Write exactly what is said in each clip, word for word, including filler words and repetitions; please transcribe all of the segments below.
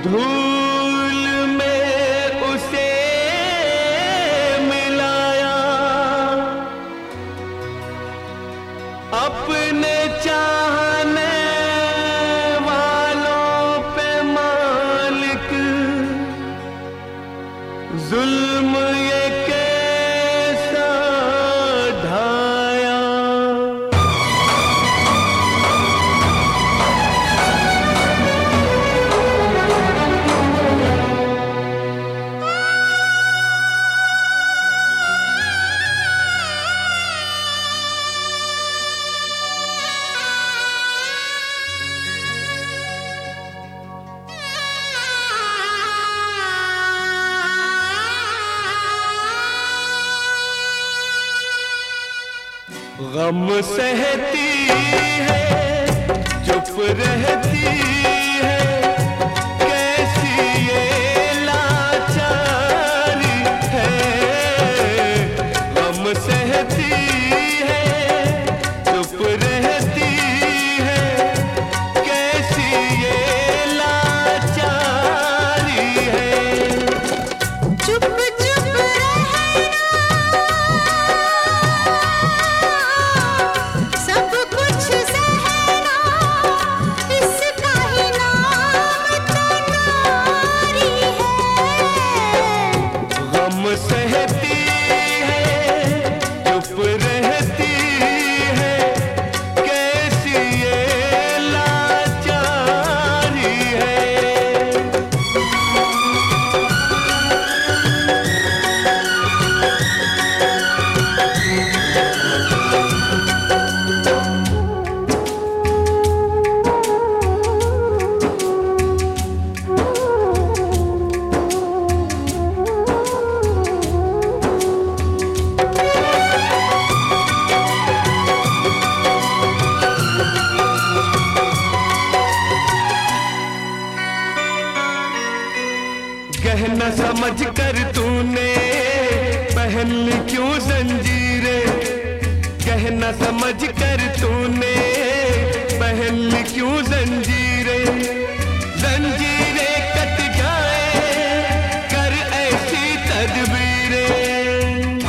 धूल में उसे मिलाया, अपने चाहने वालों पे मालिक जुल्म ये कैसा ढाया। गम सहती है, चुप रहती है, कैसी ये लाचारी है। गम सहती है, चुप रहती है, कैसी ये लाचारी है। चुप चुप रहना, सब कुछ सहना, इसका ही नाम तो नारी है। गम सहती है, चुप रहती है, कैसी ये लाचारी है। गहना समझ कर तूने पहन ली क्यों जंजीरें। गहना समझ कर तूने पहन ली क्यों जंजीरें। जंजीरें कट जाए कर ऐसी तदबीरें।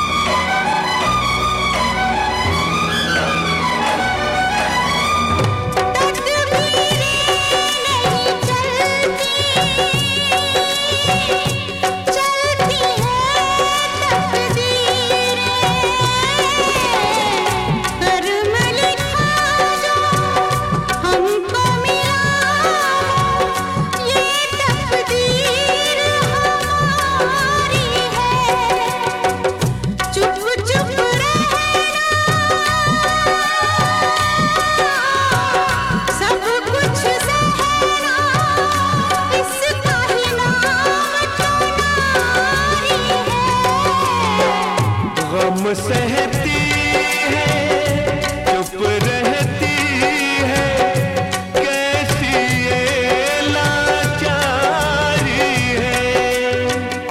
गम सहती है, चुप रहती है, कैसी ये लाचारी है।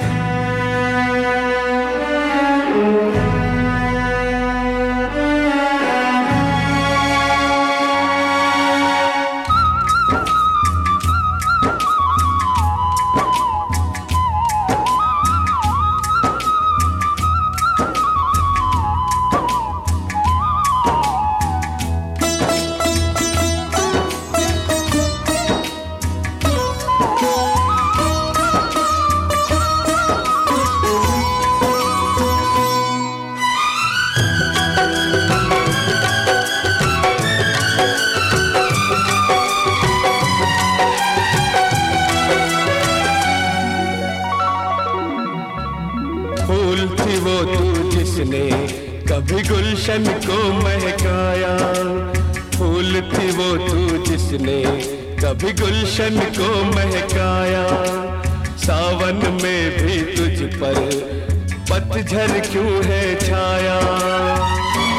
फूल थी वो तू जिसने कभी गुलशन को महकाया। फूल थी वो तू जिसने कभी गुलशन को महकाया। सावन में भी तुझ पर पतझड़ क्यों है छाया।